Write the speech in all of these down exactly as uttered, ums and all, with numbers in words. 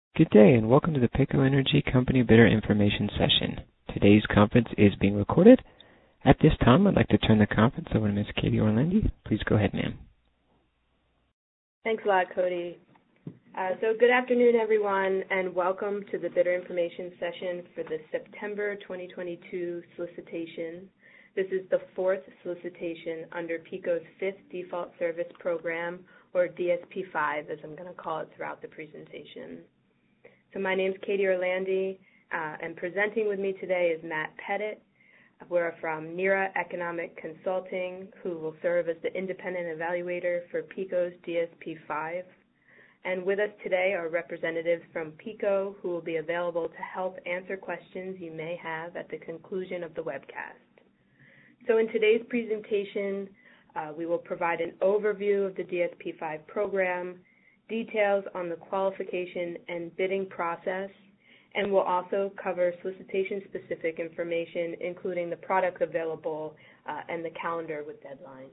Good day, and welcome to the PECO Energy Company Bidder Information Session. Today's conference is being recorded. At this time, I'd like to turn the conference over to Miz Katie Orlandi. Please go ahead, ma'am. Thanks a lot, Cody. Uh, so good afternoon, everyone, and welcome to the Bidder Information Session for the September twenty twenty-two solicitation. This is the fourth solicitation under PECO's fifth Default Service Program, or D S P five, as I'm going to call it throughout the presentation. So my name is Katie Orlandi, uh, and presenting with me today is Matt Pettit. We're from NERA Economic Consulting, who will serve as the independent evaluator for PECO's D S P five. And with us today are representatives from PECO who will be available to help answer questions you may have at the conclusion of the webcast. So in today's presentation, uh, we will provide an overview of the D S P five program, details on the qualification and bidding process, and we'll also cover solicitation-specific information, including the products available uh, and the calendar with deadlines.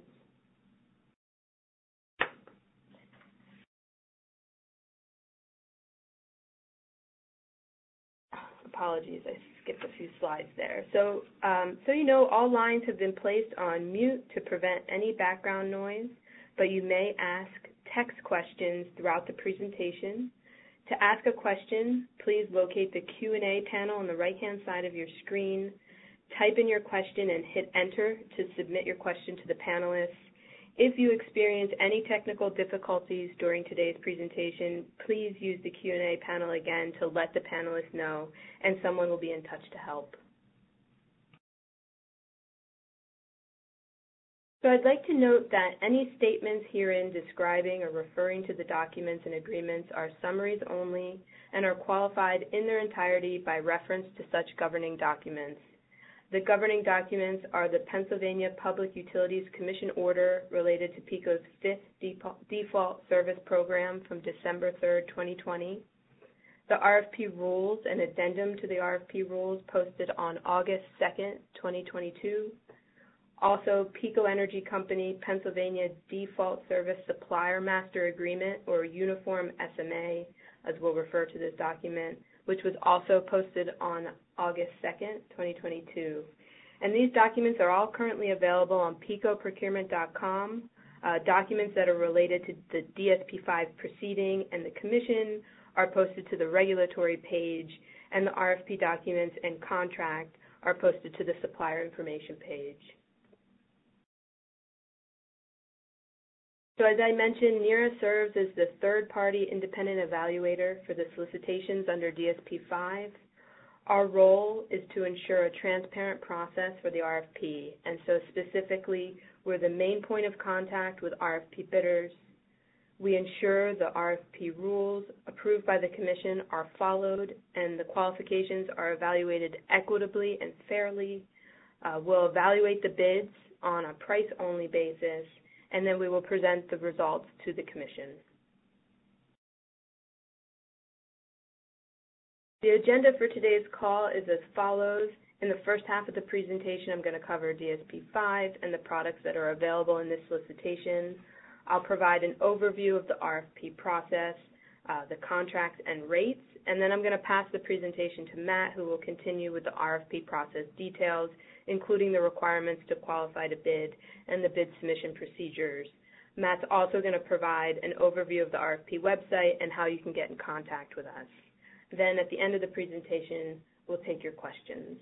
Apologies, I skipped a few slides there. So, um, so you know, all lines have been placed on mute to prevent any background noise, but you may ask text questions throughout the presentation. To ask a question, please locate the Q and A panel on the right-hand side of your screen. Type in your question and hit enter to submit your question to the panelists. If you experience any technical difficulties during today's presentation, please use the Q and A panel again to let the panelists know, and someone will be in touch to help. So I'd like to note that any statements herein describing or referring to the documents and agreements are summaries only and are qualified in their entirety by reference to such governing documents. The governing documents are the Pennsylvania Public Utilities Commission order related to PECO's fifth Default Service Program from December third, twenty twenty, the R F P rules and addendum to the R F P rules posted on August second, twenty twenty-two, also PECO Energy Company Pennsylvania Default Service Supplier Master Agreement, or Uniform S M A, as we'll refer to this document, which was also posted on August second, twenty twenty-two. And these documents are all currently available on PECO procurement dot com. Uh, documents that are related to the D S P five proceeding and the Commission are posted to the regulatory page, and the R F P documents and contract are posted to the supplier information page. So as I mentioned, NERA serves as the third-party independent evaluator for the solicitations under D S P five. Our role is to ensure a transparent process for the R F P, and so specifically, we're the main point of contact with R F P bidders. We ensure the R F P rules approved by the Commission are followed and the qualifications are evaluated equitably and fairly. Uh, we'll evaluate the bids on a price-only basis, and then we will present the results to the Commission. The agenda for today's call is as follows. In the first half of the presentation, I'm going to cover D S P five and the products that are available in this solicitation. I'll provide an overview of the R F P process, uh, the contracts and rates, and then I'm going to pass the presentation to Matt, who will continue with the R F P process details, including the requirements to qualify to bid and the bid submission procedures. Matt's also going to provide an overview of the R F P website and how you can get in contact with us. Then at the end of the presentation, we'll take your questions.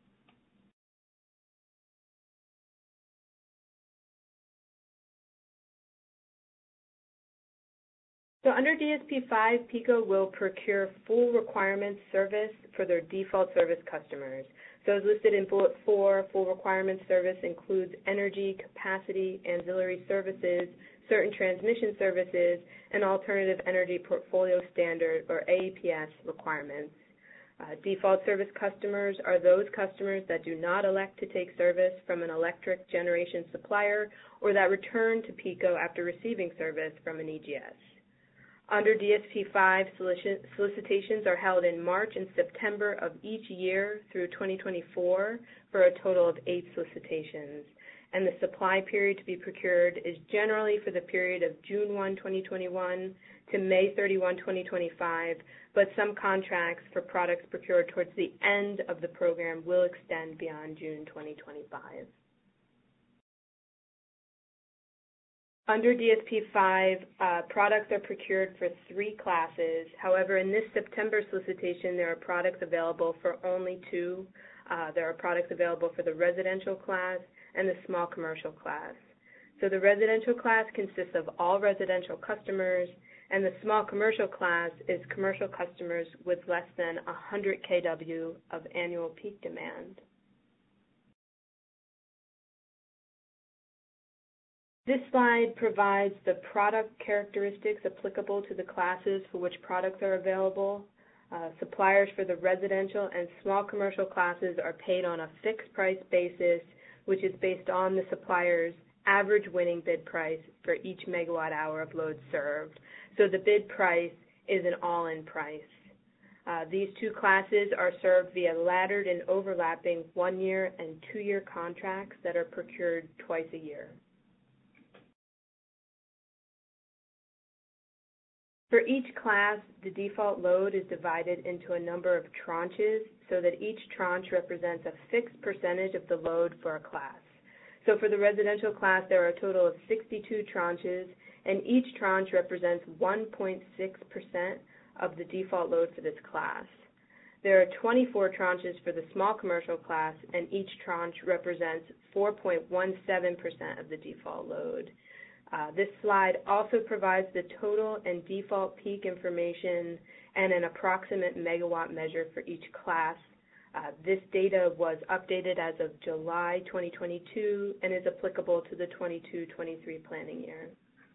So under D S P five, PECO will procure full requirements service for their default service customers. So as listed in bullet four, full requirements service includes energy, capacity, ancillary services, certain transmission services, and alternative energy portfolio standard, or A E P S, requirements. Uh, default service customers are those customers that do not elect to take service from an electric generation supplier or that return to PECO after receiving service from an E G S. Under D S P five, solicitations are held in March and September of each year through twenty twenty-four for a total of eight solicitations. and the supply period to be procured is generally for the period of June first, twenty twenty-one to May thirty-first, twenty twenty-five, but some contracts for products procured towards the end of the program will extend beyond June twenty twenty-five. Under D S P five, uh, products are procured for three classes. However, in this September solicitation, there are products available for only two. Uh, there are products available for the residential class and the small commercial class. So the residential class consists of all residential customers, and the small commercial class is commercial customers with less than one hundred kilowatts of annual peak demand. This slide provides the product characteristics applicable to the classes for which products are available. Uh, suppliers for the residential and small commercial classes are paid on a fixed price basis, which is based on the supplier's average winning bid price for each megawatt hour of load served. So the bid price is an all-in price. Uh, these two classes are served via laddered and overlapping one-year and two-year contracts that are procured twice a year. For each class, the default load is divided into a number of tranches so that each tranche represents a fixed percentage of the load for a class. So for the residential class, there are a total of sixty-two tranches, and each tranche represents one point six percent of the default load for this class. There are twenty-four tranches for the small commercial class, and each tranche represents four point one seven percent of the default load. Uh, this slide also provides the total and default peak information and an approximate megawatt measure for each class. Uh, this data was updated as of July twenty twenty-two and is applicable to the twenty-two twenty-three planning year.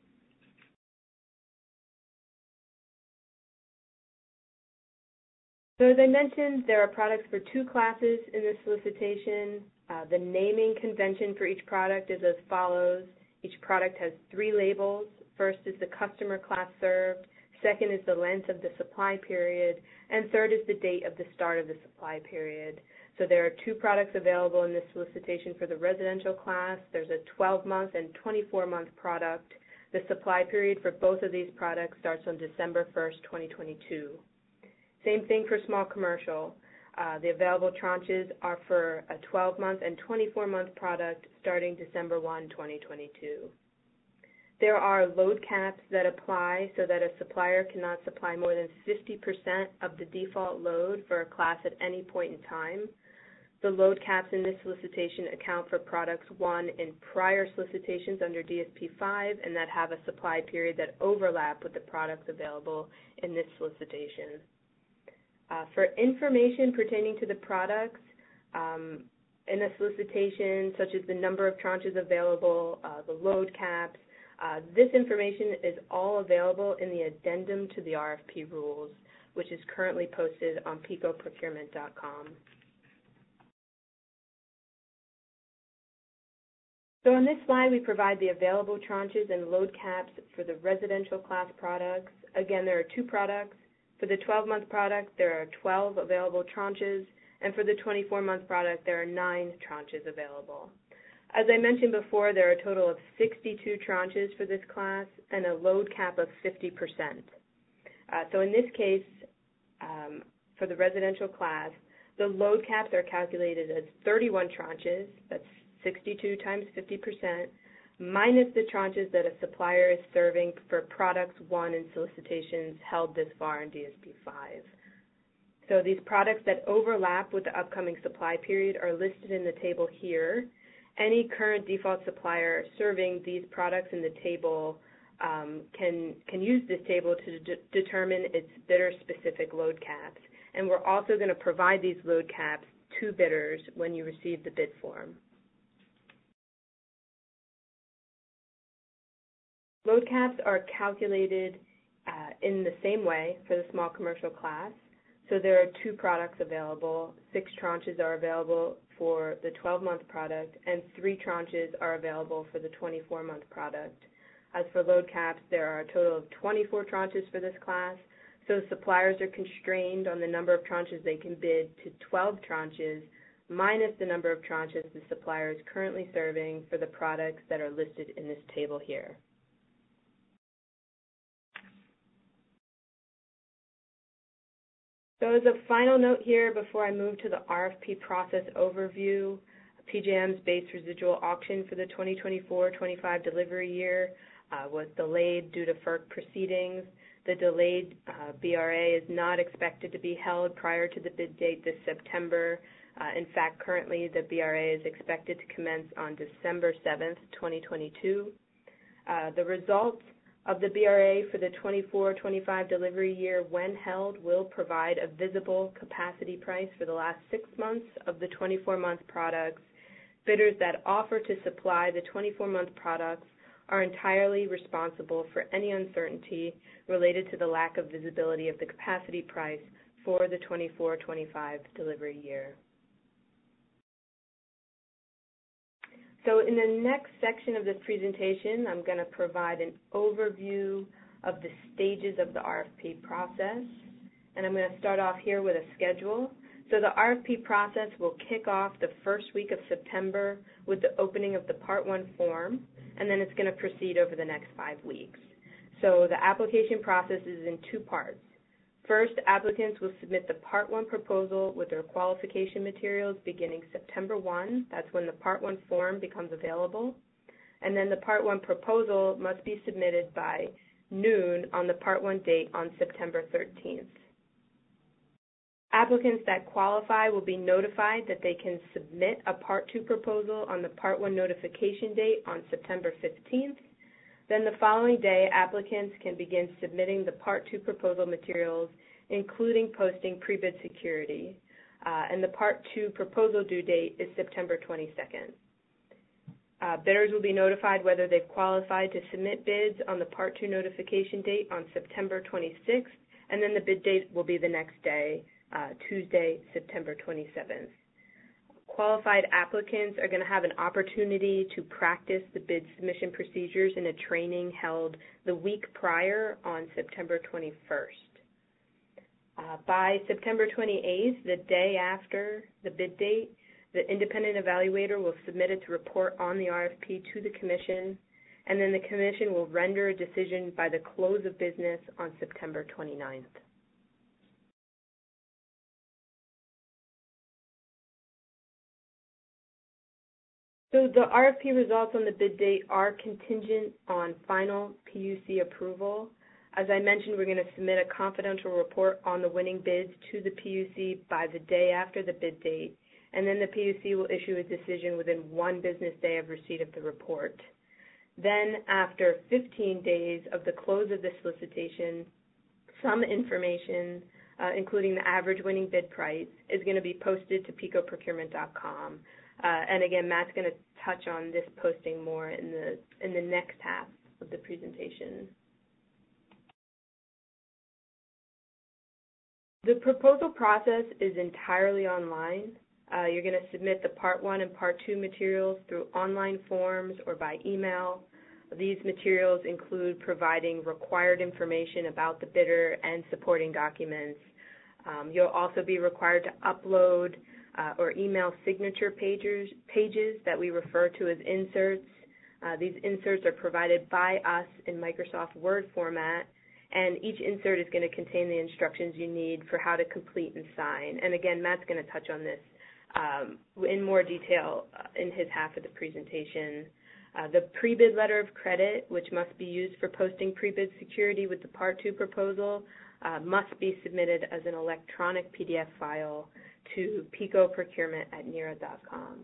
So as I mentioned, there are products for two classes in this solicitation. Uh, the naming convention for each product is as follows. Each product has three labels. First is the customer class served, second is the length of the supply period, and third is the date of the start of the supply period. So there are two products available in this solicitation for the residential class. There's a twelve month and twenty-four month product. The supply period for both of these products starts on December first, twenty twenty-two. Same thing for small commercial. Uh, the available tranches are for a twelve month and twenty-four month product starting December first, twenty twenty-two. There are load caps that apply so that a supplier cannot supply more than fifty percent of the default load for a class at any point in time. The load caps in this solicitation account for products won in prior solicitations under D S P five and that have a supply period that overlap with the products available in this solicitation. Uh, for information pertaining to the products um, in a solicitation, such as the number of tranches available, uh, the load caps, uh, this information is all available in the addendum to the R F P rules, which is currently posted on pico procurement dot com. So on this slide, we provide the available tranches and load caps for the residential class products. Again, there are two products. For the twelve month product, there are twelve available tranches, and for the twenty-four month product, there are nine tranches available. As I mentioned before, there are a total of sixty-two tranches for this class and a load cap of fifty percent. Uh, so in this case, um, for the residential class, the load caps are calculated as thirty-one tranches, that's sixty-two times fifty percent, minus the tranches that a supplier is serving for products won in solicitations held this far in D S P five. So these products that overlap with the upcoming supply period are listed in the table here. Any current default supplier serving these products in the table um, can, can use this table to de determine its bidder-specific load caps. And we're also going to provide these load caps to bidders when you receive the bid form. Load caps are calculated uh, in the same way for the small commercial class. So there are two products available. Six tranches are available for the twelve month product, and three tranches are available for the twenty-four month product. As for load caps, there are a total of twenty-four tranches for this class. So suppliers are constrained on the number of tranches they can bid to twelve tranches minus the number of tranches the supplier is currently serving for the products that are listed in this table here. So as a final note here, before I move to the R F P process overview, P J M's base residual auction for the twenty twenty-four twenty-five delivery year uh, was delayed due to F E R C proceedings. The delayed uh, B R A is not expected to be held prior to the bid date this September. Uh, in fact, currently the B R A is expected to commence on December seventh, twenty twenty-two. Uh, the results of the B R A for the twenty-four twenty-five delivery year, when held, will provide a visible capacity price for the last six months of the twenty-four month products. Bidders that offer to supply the twenty-four month products are entirely responsible for any uncertainty related to the lack of visibility of the capacity price for the twenty-four twenty-five delivery year. So in the next section of this presentation, I'm going to provide an overview of the stages of the R F P process, and I'm going to start off here with a schedule. So the R F P process will kick off the first week of September with the opening of the Part one form, and then it's going to proceed over the next five weeks. So the application process is in two parts. First, applicants will submit the Part one proposal with their qualification materials beginning September first. That's when the Part one form becomes available. And then the Part one proposal must be submitted by noon on the Part one date on September thirteenth. Applicants that qualify will be notified that they can submit a Part two proposal on the Part one notification date on September fifteenth. Then the following day, applicants can begin submitting the Part two proposal materials, including posting pre-bid security. Uh, and the Part two proposal due date is September twenty-second. Uh, bidders will be notified whether they've qualified to submit bids on the Part two notification date on September twenty-sixth, and then the bid date will be the next day, uh, Tuesday, September twenty-seventh. Qualified applicants are going to have an opportunity to practice the bid submission procedures in a training held the week prior on September twenty-first. Uh, by September twenty-eighth, the day after the bid date, the independent evaluator will submit its report on the R F P to the Commission, and then the Commission will render a decision by the close of business on September twenty-ninth. So the R F P results on the bid date are contingent on final P U C approval. As I mentioned, we're going to submit a confidential report on the winning bids to the P U C by the day after the bid date, and then the P U C will issue a decision within one business day of receipt of the report. Then, after fifteen days of the close of the solicitation, some information, uh, including the average winning bid price, is going to be posted to pico procurement dot com. Uh, and again, Matt's going to touch on this posting more in the in the next half of the presentation. The proposal process is entirely online. Uh, you're going to submit the Part one and Part two materials through online forms or by email. These materials include providing required information about the bidder and supporting documents. Um, you'll also be required to upload Uh, or email signature pages, pages that we refer to as inserts. Uh, these inserts are provided by us in Microsoft Word format, and each insert is going to contain the instructions you need for how to complete and sign. And again, Matt's going to touch on this um, in more detail uh, in his half of the presentation. Uh, the pre-bid letter of credit, which must be used for posting pre-bid security with the Part two proposal, uh, must be submitted as an electronic P D F file to pico procurement at nera dot com.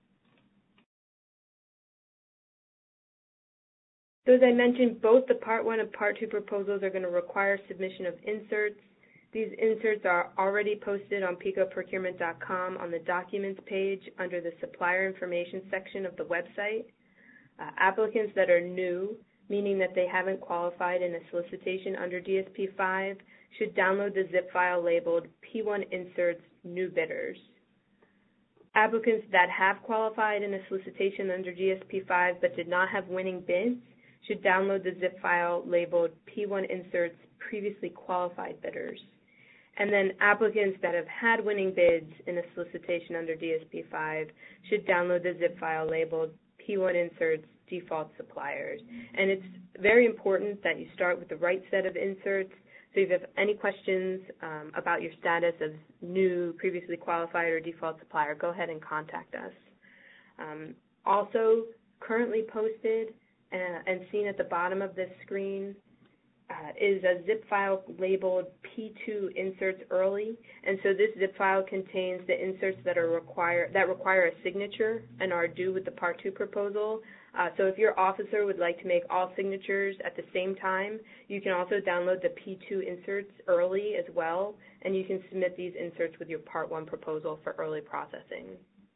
So as I mentioned, both the Part one and Part two proposals are going to require submission of inserts. These inserts are already posted on pico procurement dot com on the Documents page under the Supplier Information section of the website. Uh, applicants that are new, meaning that they haven't qualified in a solicitation under D S P five, should download the zip file labeled P one Inserts New Bidders. Applicants that have qualified in a solicitation under D S P five but did not have winning bids should download the zip file labeled P one Inserts Previously Qualified Bidders. And then applicants that have had winning bids in a solicitation under D S P five should download the zip file labeled P one Inserts Default Suppliers. And it's very important that you start with the right set of inserts. So if you have any questions um, about your status as new, previously qualified, or default supplier, go ahead and contact us. Um, also, currently posted uh, and seen at the bottom of this screen uh, is a zip file labeled P two Inserts Early. And so this zip file contains the inserts that are require that require a signature and are due with the Part two proposal. Uh, so if your officer would like to make all signatures at the same time, you can also download the P two inserts early as well, and you can submit these inserts with your Part one proposal for early processing.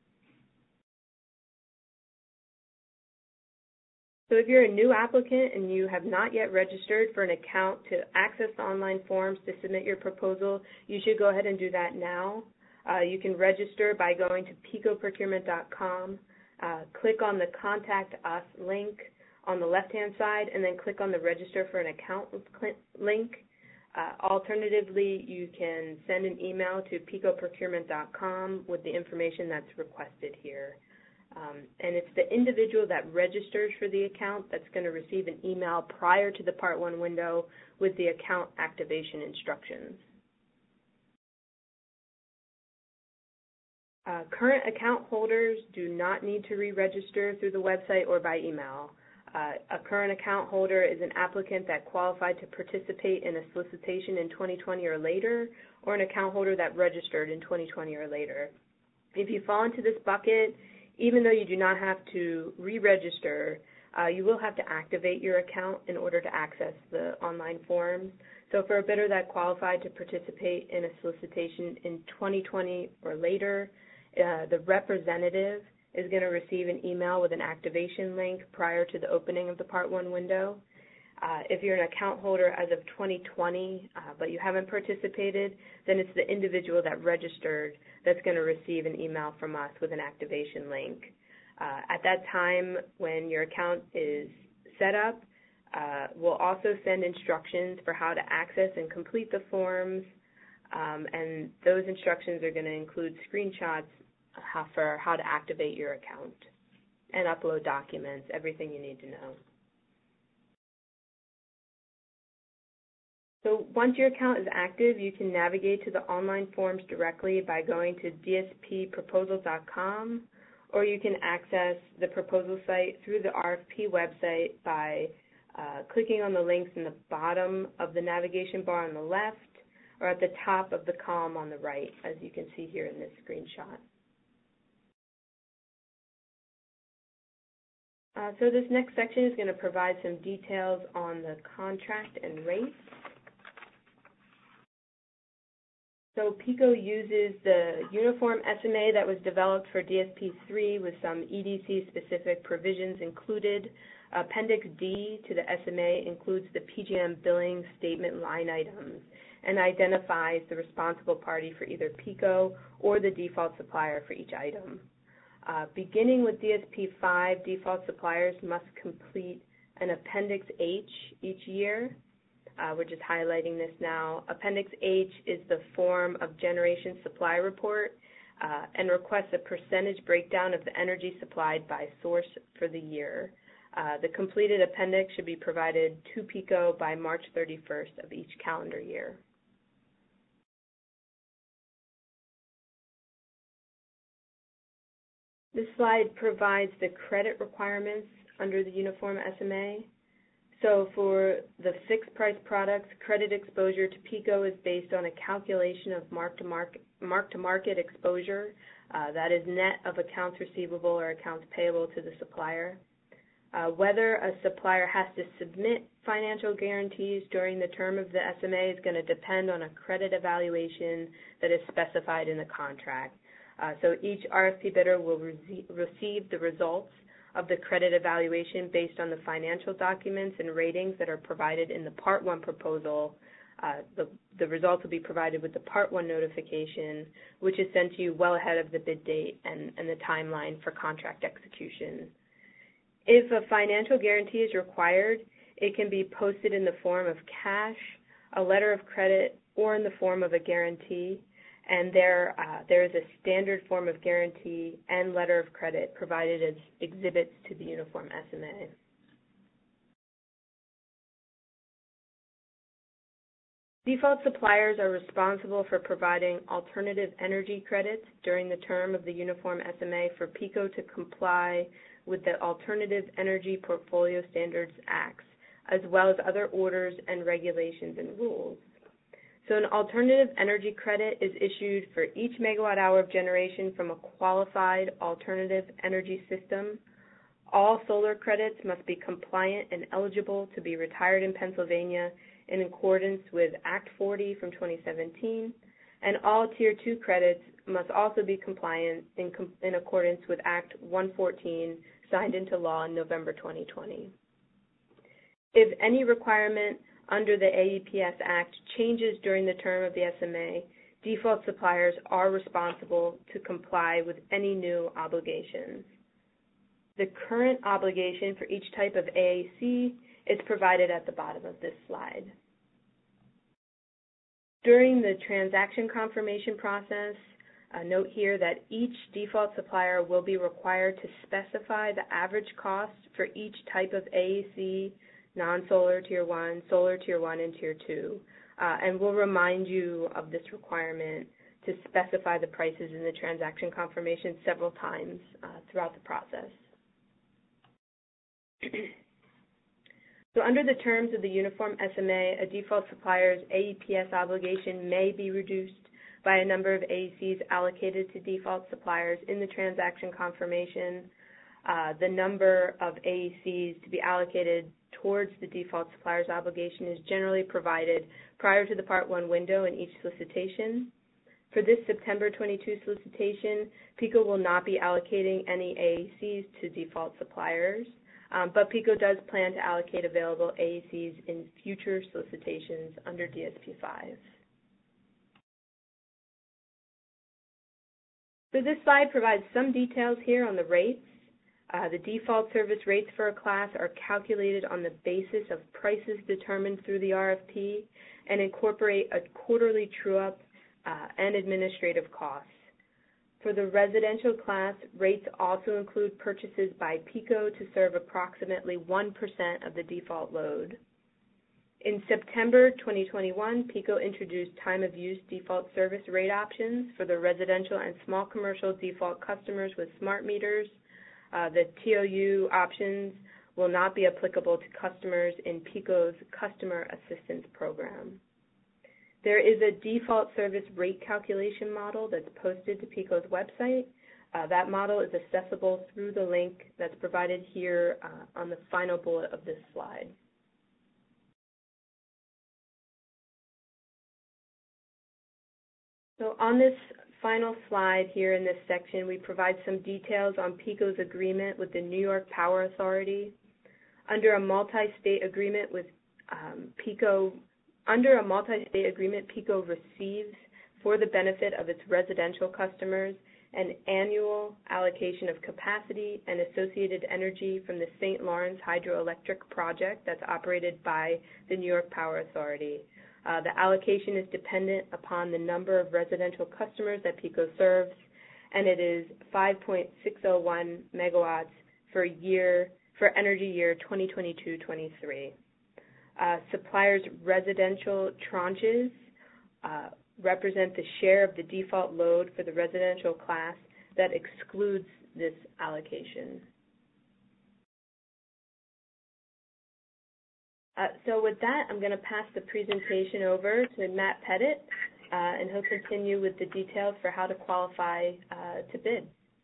So if you're a new applicant and you have not yet registered for an account to access the online forms to submit your proposal, you should go ahead and do that now. Uh, you can register by going to pico procurement dot com. Uh, click on the Contact Us link on the left-hand side, and then click on the Register for an Account link. Uh, alternatively, you can send an email to pico procurement dot com with the information that's requested here. Um, and it's the individual that registers for the account that's going to receive an email prior to the Part one window with the account activation instructions. Uh, current account holders do not need to re-register through the website or by email. Uh, a current account holder is an applicant that qualified to participate in a solicitation in twenty twenty or later, or an account holder that registered in twenty twenty or later. If you fall into this bucket, even though you do not have to re-register, uh, you will have to activate your account in order to access the online forms. So for a bidder that qualified to participate in a solicitation in twenty twenty or later, Uh, the representative is going to receive an email with an activation link prior to the opening of the Part one window. Uh, if you're an account holder as of twenty twenty, uh, but you haven't participated, then it's the individual that registered that's going to receive an email from us with an activation link. Uh, at that time, when your account is set up, uh, we'll also send instructions for how to access and complete the forms, um, and those instructions are going to include screenshots How, for how to activate your account and upload documents, everything you need to know. So once your account is active, you can navigate to the online forms directly by going to d s p proposal dot com, or you can access the proposal site through the R F P website by uh, clicking on the links in the bottom of the navigation bar on the left or at the top of the column on the right, as you can see here in this screenshot. Uh, so this next section is going to provide some details on the contract and rates. So PICO uses the uniform S M A that was developed for D S P three with some E D C-specific provisions included. Appendix D to the S M A includes the P G M billing statement line items and identifies the responsible party for either PICO or the default supplier for each item. Uh, beginning with D S P five, default suppliers must complete an Appendix H each year. Uh, we're just highlighting this now. Appendix H is the form of generation supply report uh, and requests a percentage breakdown of the energy supplied by source for the year. Uh, the completed appendix should be provided to PICO by March thirty-first of each calendar year. This slide provides the credit requirements under the Uniform S M A. So for the fixed price products, credit exposure to PICO is based on a calculation of mark-to-market, mark-to-market exposure. Uh, that is net of accounts receivable or accounts payable to the supplier. Uh, whether a supplier has to submit financial guarantees during the term of the S M A is going to depend on a credit evaluation that is specified in the contract. Uh, so each R F P bidder will re- receive the results of the credit evaluation based on the financial documents and ratings that are provided in the Part one proposal. Uh, the, the results will be provided with the Part one notification, which is sent to you well ahead of the bid date and, and the timeline for contract execution. If a financial guarantee is required, it can be posted in the form of cash, a letter of credit, or in the form of a guarantee, and there, uh, there is a standard form of guarantee and letter of credit provided as exhibits to the Uniform S M A. Default suppliers are responsible for providing alternative energy credits during the term of the Uniform S M A for PECO to comply with the Alternative Energy Portfolio Standards Acts, as well as other orders and regulations and rules. So an alternative energy credit is issued for each megawatt hour of generation from a qualified alternative energy system. All solar credits must be compliant and eligible to be retired in Pennsylvania in accordance with Act forty from twenty seventeen, and all Tier two credits must also be compliant in, com in accordance with Act one fourteen, signed into law in November twenty twenty. If any requirement under the A E P S Act changes during the term of the S M A, default suppliers are responsible to comply with any new obligations. The current obligation for each type of A A C is provided at the bottom of this slide. During the transaction confirmation process, uh, note here that each default supplier will be required to specify the average cost for each type of A A C, non-solar Tier one, solar Tier one, and Tier two, uh, and we'll remind you of this requirement to specify the prices in the transaction confirmation several times uh, throughout the process. So under the terms of the Uniform S M A, a default supplier's A E P S obligation may be reduced by a number of A E Cs allocated to default suppliers in the transaction confirmation. Uh, the number of A E Cs to be allocated towards the default supplier's obligation is generally provided prior to the Part one window in each solicitation. For this September twenty-two solicitation, PECO will not be allocating any A E Cs to default suppliers. Um, but PECO does plan to allocate available A E Cs in future solicitations under D S P five. So this slide provides some details here on the rates. Uh, the default service rates for a class are calculated on the basis of prices determined through the R F P and incorporate a quarterly true-up uh, and administrative costs. For the residential class, rates also include purchases by PECO to serve approximately one percent of the default load. In September twenty twenty-one, PECO introduced time-of-use default service rate options for the residential and small commercial default customers with smart meters. Uh, the T O U options will not be applicable to customers in PECO's Customer Assistance Program. There is a default service rate calculation model that's posted to PECO's website. Uh, that model is accessible through the link that's provided here uh, on the final bullet of this slide. So on this final slide here in this section, we provide some details on PECO's agreement with the New York Power Authority. Under a multi-state agreement with um, PECO, Under a multi-state agreement, PECO receives, for the benefit of its residential customers, an annual allocation of capacity and associated energy from the Saint Lawrence Hydroelectric Project that's operated by the New York Power Authority. Uh, the allocation is dependent upon the number of residential customers that PECO serves, and it is five point six zero one megawatts for year for energy year twenty twenty-two twenty-three. Uh, suppliers' residential tranches uh, represent the share of the default load for the residential class that excludes this allocation. Uh, so with that, I'm going to pass the presentation over to Matt Pettit, uh, and he'll continue with the details for how to qualify uh, to bid.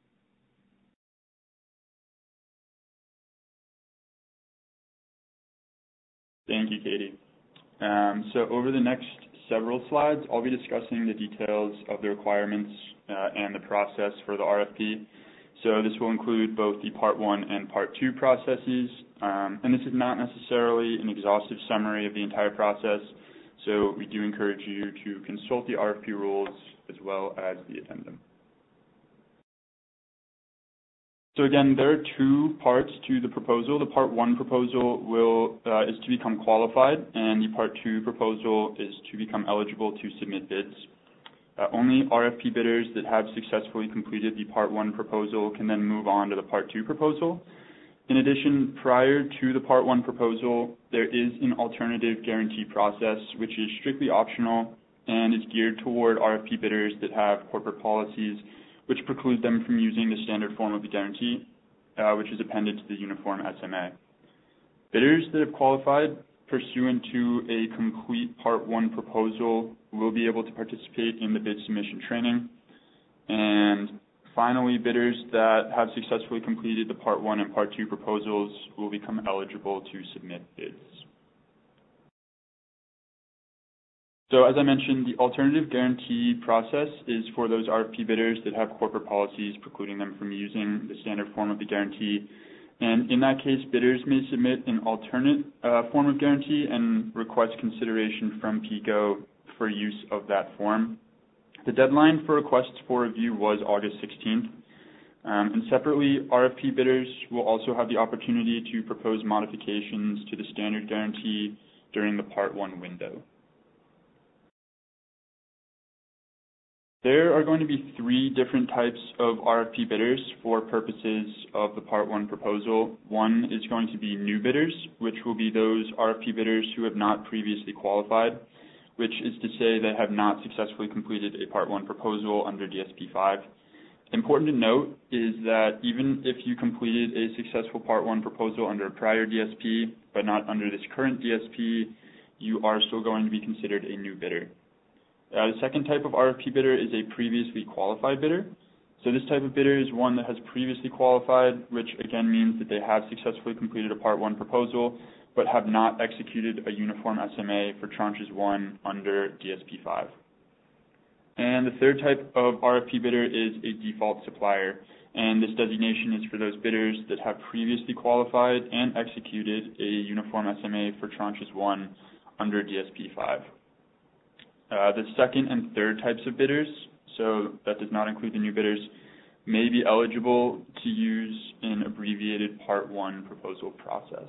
Thank you, Katie. Um, so over the next several slides, I'll be discussing the details of the requirements uh, and the process for the R F P. So this will include both the Part one and Part two processes, um, and this is not necessarily an exhaustive summary of the entire process, so we do encourage you to consult the R F P rules as well as the addendum. So again, there are two parts to the proposal. The Part one proposal will uh, is to become qualified, and the Part two proposal is to become eligible to submit bids. Uh, only R F P bidders that have successfully completed the Part one proposal can then move on to the Part two proposal. In addition, prior to the Part one proposal, there is an alternative guarantee process, which is strictly optional and is geared toward R F P bidders that have corporate policies which preclude them from using the standard form of the guarantee, uh, which is appended to the uniform S M A. Bidders that have qualified pursuant to a complete Part one proposal will be able to participate in the bid submission training. And finally, bidders that have successfully completed the Part one and Part two proposals will become eligible to submit bids. So as I mentioned, the alternative guarantee process is for those R F P bidders that have corporate policies precluding them from using the standard form of the guarantee. And in that case, bidders may submit an alternate uh, form of guarantee and request consideration from PECO for use of that form. The deadline for requests for review was August sixteenth. Um, and separately, R F P bidders will also have the opportunity to propose modifications to the standard guarantee during the Part one window. There are going to be three different types of R F P bidders for purposes of the Part one proposal. One is going to be new bidders, which will be those R F P bidders who have not previously qualified, which is to say they have not successfully completed a Part one proposal under D S P five. Important to note is that even if you completed a successful Part one proposal under a prior D S P, but not under this current D S P, you are still going to be considered a new bidder. Uh, the second type of R F P bidder is a previously qualified bidder. So this type of bidder is one that has previously qualified, which again means that they have successfully completed a Part one proposal, but have not executed a uniform S M A for tranches one under D S P five. And the third type of R F P bidder is a default supplier, and this designation is for those bidders that have previously qualified and executed a uniform S M A for tranches one under D S P five. Uh, the second and third types of bidders, so that does not include the new bidders, may be eligible to use an abbreviated Part one proposal process.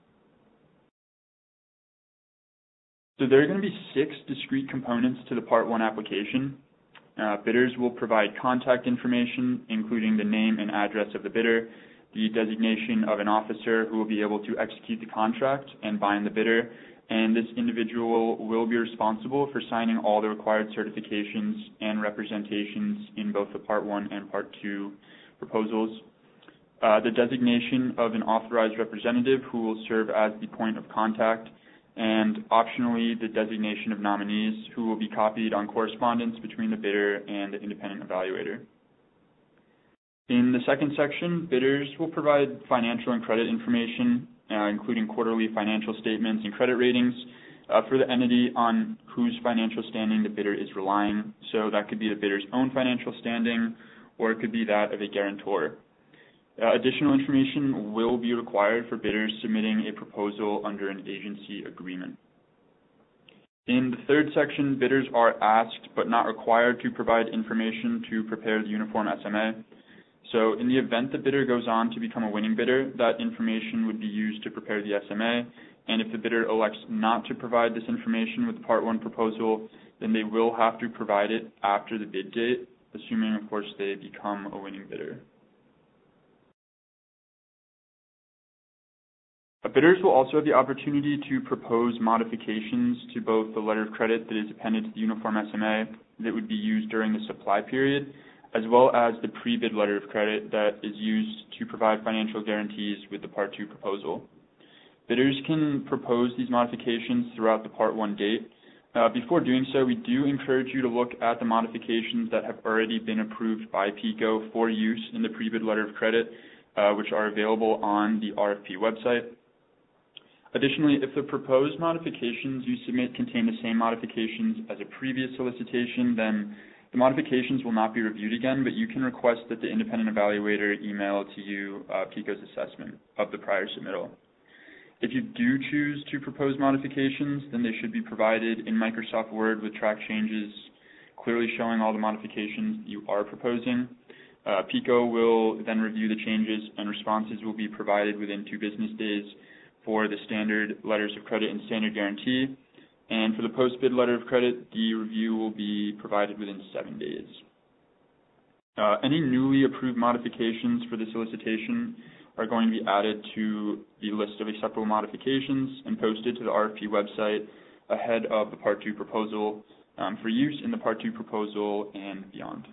So there are going to be six discrete components to the Part one application. Uh, bidders will provide contact information, including the name and address of the bidder, the designation of an officer who will be able to execute the contract and bind the bidder, and this individual will be responsible for signing all the required certifications and representations in both the Part one and Part two proposals. Uh, the designation of an authorized representative who will serve as the point of contact, and optionally the designation of nominees who will be copied on correspondence between the bidder and the independent evaluator. In the second section, bidders will provide financial and credit information, uh, including quarterly financial statements and credit ratings uh, for the entity on whose financial standing the bidder is relying. So that could be the bidder's own financial standing, or it could be that of a guarantor. Uh, additional information will be required for bidders submitting a proposal under an agency agreement. In the third section, bidders are asked but not required to provide information to prepare the uniform S M A. So in the event the bidder goes on to become a winning bidder, that information would be used to prepare the S M A, and if the bidder elects not to provide this information with the Part one proposal, then they will have to provide it after the bid date, assuming, of course, they become a winning bidder. Bidders will also have the opportunity to propose modifications to both the letter of credit that is appended to the uniform S M A that would be used during the supply period, as well as the pre-bid letter of credit that is used to provide financial guarantees with the Part two proposal. Bidders can propose these modifications throughout the Part one date. Uh, before doing so, we do encourage you to look at the modifications that have already been approved by PECO for use in the pre-bid letter of credit, uh, which are available on the R F P website. Additionally, if the proposed modifications you submit contain the same modifications as a previous solicitation, then the modifications will not be reviewed again, but you can request that the independent evaluator email to you uh, PECO's assessment of the prior submittal. If you do choose to propose modifications, then they should be provided in Microsoft Word with track changes, clearly showing all the modifications you are proposing. Uh, PICO will then review the changes, and responses will be provided within two business days for the standard letters of credit and standard guarantee. And for the post-bid letter of credit, the review will be provided within seven days. Uh, any newly approved modifications for the solicitation are going to be added to the list of acceptable modifications and posted to the R F P website ahead of the Part two proposal um, for use in the Part two proposal and beyond.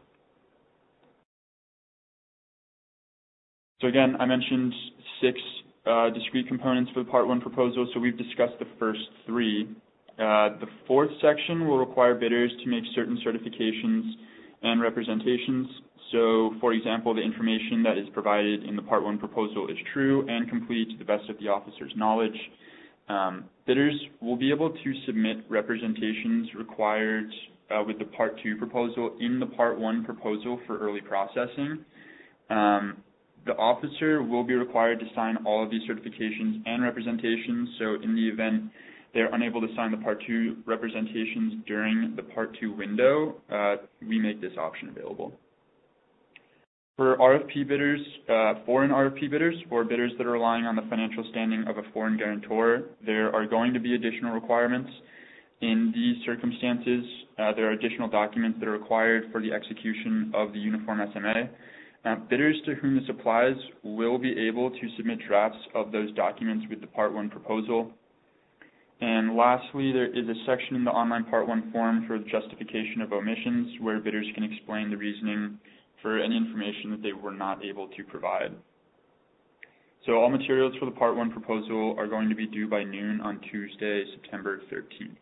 So again, I mentioned six uh, discrete components for the Part one proposal, so we've discussed the first three. Uh, the fourth section will require bidders to make certain certifications and representations. So, for example, the information that is provided in the Part one proposal is true and complete to the best of the officer's knowledge. Um, bidders will be able to submit representations required uh, with the Part two proposal in the Part one proposal for early processing. Um, the officer will be required to sign all of these certifications and representations, so in the event they're unable to sign the Part two representations during the Part two window, uh, we make this option available. For R F P bidders, uh, foreign R F P bidders, or bidders that are relying on the financial standing of a foreign guarantor, there are going to be additional requirements. In these circumstances, uh, there are additional documents that are required for the execution of the Uniform S M A. Uh, bidders to whom this applies will be able to submit drafts of those documents with the Part one proposal. And lastly, there is a section in the online Part one form for justification of omissions where bidders can explain the reasoning for any information that they were not able to provide. So all materials for the Part one proposal are going to be due by noon on Tuesday, September thirteenth.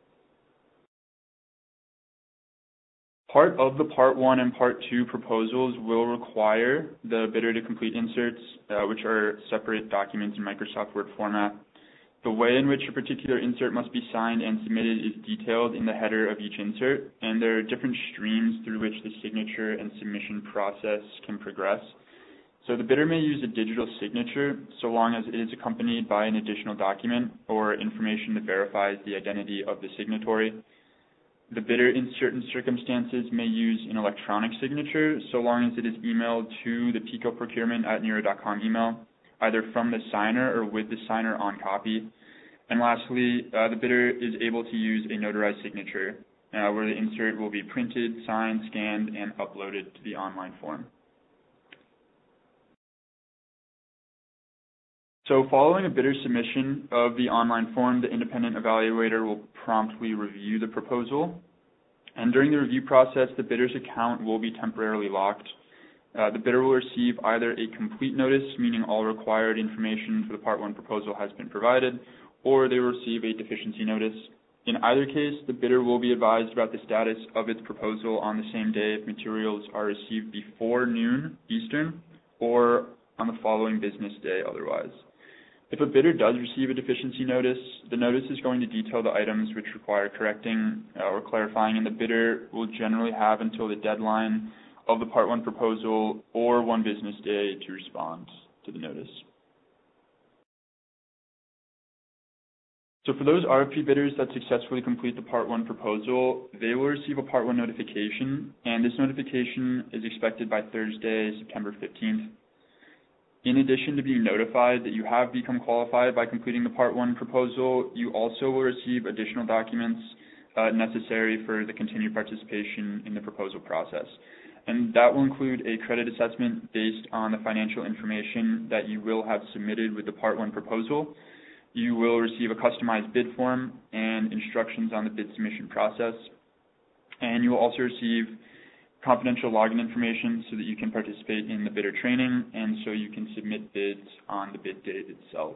Part of the Part one and Part two proposals will require the bidder to complete inserts, uh, which are separate documents in Microsoft Word format. The way in which a particular insert must be signed and submitted is detailed in the header of each insert, and there are different streams through which the signature and submission process can progress. So the bidder may use a digital signature so long as it is accompanied by an additional document or information that verifies the identity of the signatory. The bidder in certain circumstances may use an electronic signature so long as it is emailed to the PICO procurement at nero dot com email, either from the signer or with the signer on copy. And lastly, uh, the bidder is able to use a notarized signature, uh, where the insert will be printed, signed, scanned, and uploaded to the online form. So following a bidder's submission of the online form, the independent evaluator will promptly review the proposal. And during the review process, the bidder's account will be temporarily locked. Uh, the bidder will receive either a complete notice, meaning all required information for the Part one proposal has been provided, or they will receive a deficiency notice. In either case, the bidder will be advised about the status of its proposal on the same day if materials are received before noon Eastern or on the following business day otherwise. If a bidder does receive a deficiency notice, the notice is going to detail the items which require correcting uh, or clarifying, and the bidder will generally have until the deadline of the Part one proposal or one business day to respond to the notice. So for those R F P bidders that successfully complete the Part one proposal, they will receive a Part one notification, and this notification is expected by Thursday, September fifteenth. In addition to being notified that you have become qualified by completing the Part one proposal, you also will receive additional documents uh, necessary for the continued participation in the proposal process. And that will include a credit assessment based on the financial information that you will have submitted with the Part one proposal. You will receive a customized bid form and instructions on the bid submission process. And you will also receive confidential login information so that you can participate in the bidder training and so you can submit bids on the bid date itself.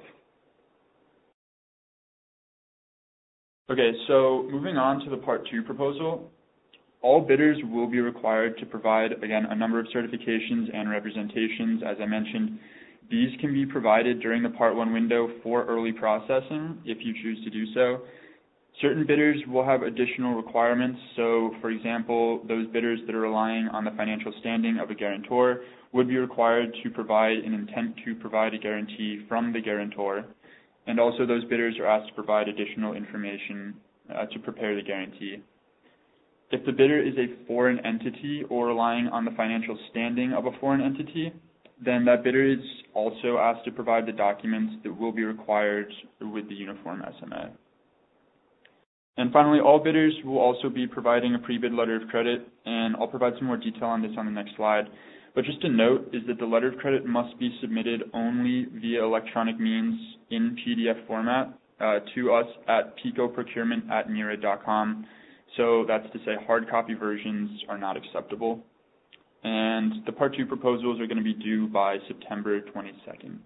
Okay, so moving on to the Part two proposal. All bidders will be required to provide, again, a number of certifications and representations. As I mentioned, these can be provided during the Part one window for early processing if you choose to do so. Certain bidders will have additional requirements. So, for example, those bidders that are relying on the financial standing of a guarantor would be required to provide an intent to provide a guarantee from the guarantor. And also those bidders are asked to provide additional information uh, to prepare the guarantee. If the bidder is a foreign entity or relying on the financial standing of a foreign entity, then that bidder is also asked to provide the documents that will be required with the Uniform S M A. And finally, all bidders will also be providing a pre-bid letter of credit, and I'll provide some more detail on this on the next slide. But just a note is that the letter of credit must be submitted only via electronic means in P D F format uh, to us at picoprocurement at mira dot com. So that's to say hard copy versions are not acceptable. And the Part two proposals are going to be due by September twenty-second.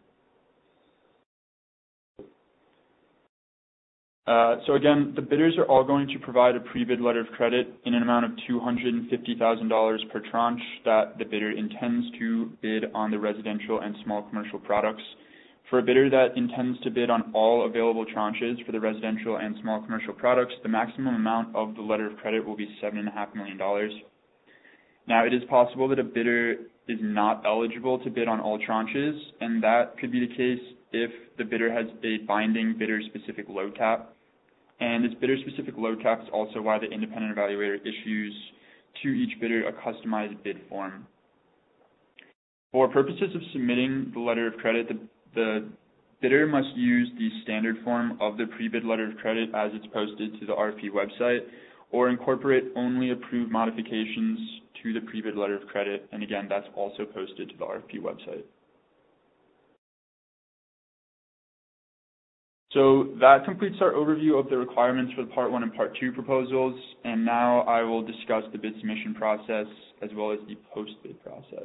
Uh, so again, the bidders are all going to provide a pre-bid letter of credit in an amount of two hundred fifty thousand dollars per tranche that the bidder intends to bid on the residential and small commercial products. For a bidder that intends to bid on all available tranches for the residential and small commercial products, the maximum amount of the letter of credit will be seven point five million dollars. Now, it is possible that a bidder is not eligible to bid on all tranches, and that could be the case if the bidder has a binding bidder-specific load cap. And this bidder-specific load cap is also why the independent evaluator issues to each bidder a customized bid form. For purposes of submitting the letter of credit, the, the bidder must use the standard form of the pre-bid letter of credit as it's posted to the R F P website, or incorporate only approved modifications to the pre-bid letter of credit, and again, that's also posted to the R F P website. So that completes our overview of the requirements for the Part one and Part two proposals, and now I will discuss the bid submission process as well as the post-bid process.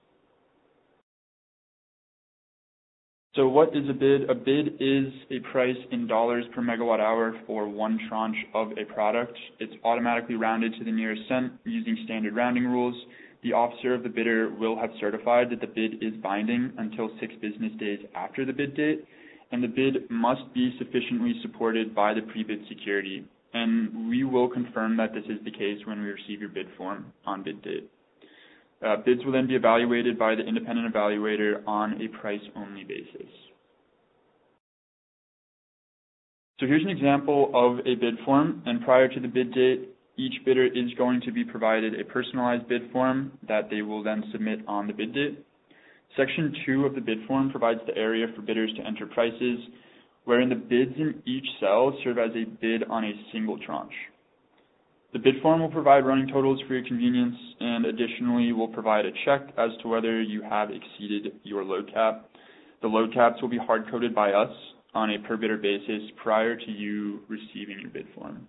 So what is a bid? A bid is a price in dollars per megawatt hour for one tranche of a product. It's automatically rounded to the nearest cent using standard rounding rules. The officer of the bidder will have certified that the bid is binding until six business days after the bid date, and the bid must be sufficiently supported by the pre-bid security. And we will confirm that this is the case when we receive your bid form on bid date. Uh, bids will then be evaluated by the independent evaluator on a price-only basis. So here's an example of a bid form, and prior to the bid date, each bidder is going to be provided a personalized bid form that they will then submit on the bid date. Section two of the bid form provides the area for bidders to enter prices, wherein the bids in each cell serve as a bid on a single tranche. The bid form will provide running totals for your convenience, and additionally will provide a check as to whether you have exceeded your load cap. The load caps will be hard-coded by us on a per bidder basis prior to you receiving your bid form.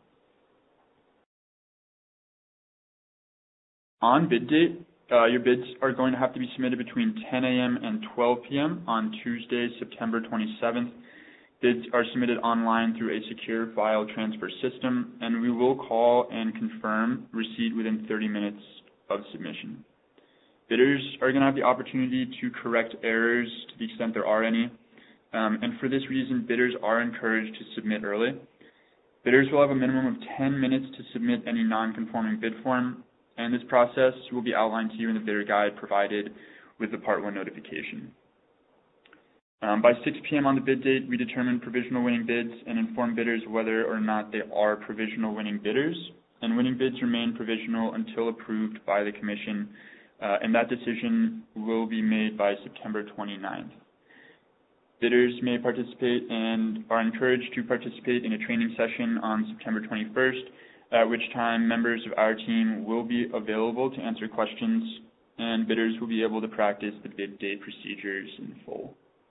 On bid date, uh, your bids are going to have to be submitted between ten A M and twelve P M on Tuesday, September twenty-seventh. Bids are submitted online through a secure file transfer system, and we will call and confirm receipt within thirty minutes of submission. Bidders are going to have the opportunity to correct errors to the extent there are any, um, and for this reason, bidders are encouraged to submit early. Bidders will have a minimum of ten minutes to submit any non-conforming bid form, and this process will be outlined to you in the bidder guide provided with the Part one notification. Um, by six P M on the bid date, we determine provisional winning bids and inform bidders whether or not they are provisional winning bidders, and winning bids remain provisional until approved by the Commission, uh, and that decision will be made by September twenty-ninth. Bidders may participate and are encouraged to participate in a training session on September twenty-first, at which time members of our team will be available to answer questions, and bidders will be able to practice the bid date procedures in full.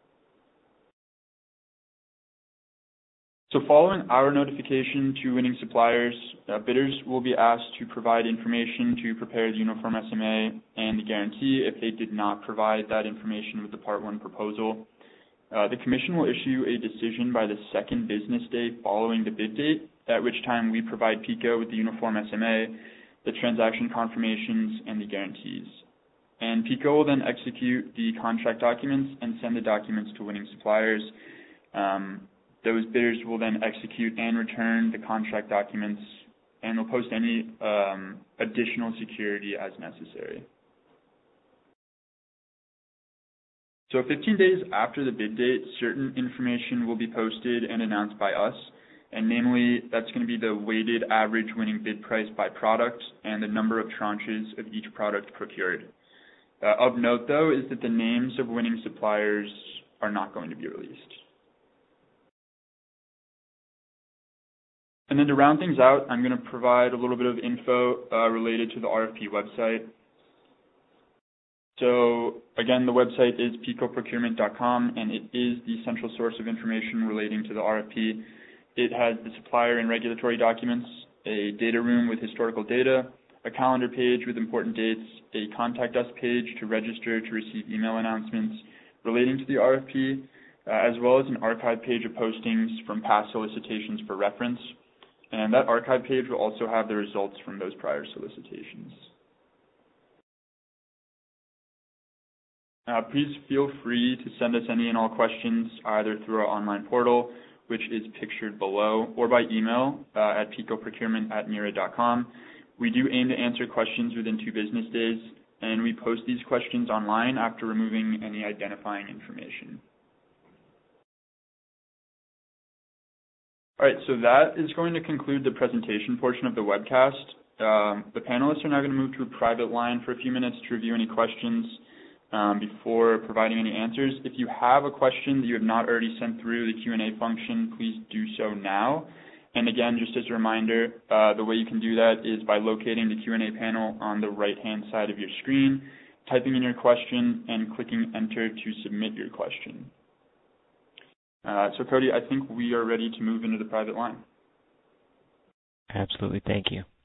So following our notification to winning suppliers, uh, bidders will be asked to provide information to prepare the Uniform S M A and the guarantee if they did not provide that information with the Part one proposal. Uh, the Commission will issue a decision by the second business day following the bid date, at which time we provide PICO with the Uniform S M A, the transaction confirmations, and the guarantees. And PICO will then execute the contract documents and send the documents to winning suppliers. Um, Those bidders will then execute and return the contract documents, and will post any um, additional security as necessary. So fifteen days after the bid date, certain information will be posted and announced by us. and namely, that's going to be the weighted average winning bid price by product and the number of tranches of each product procured. Uh, of note, though, is that the names of winning suppliers are not going to be released. And then to round things out, I'm going to provide a little bit of info uh, related to the R F P website. So again, the website is pico procurement dot com, and it is the central source of information relating to the R F P. It has the supplier and regulatory documents, a data room with historical data, a calendar page with important dates, a contact us page to register to receive email announcements relating to the R F P, uh, as well as an archive page of postings from past solicitations for reference. And that archive page will also have the results from those prior solicitations. Uh, please feel free to send us any and all questions either through our online portal, which is pictured below, or by email uh, at pico procurement at mira dot com. We do aim to answer questions within two business days, and we post these questions online after removing any identifying information. All right, so that is going to conclude the presentation portion of the webcast. Um, the panelists are now going to move to a private line for a few minutes to review any questions um, before providing any answers. If you have a question that you have not already sent through the Q and A function, please do so now. And again, just as a reminder, uh, the way you can do that is by locating the Q and A panel on the right-hand side of your screen, typing in your question, and clicking Enter to submit your question. Uh, so, Cody, I think we are ready to move into the private line. Absolutely. Thank you.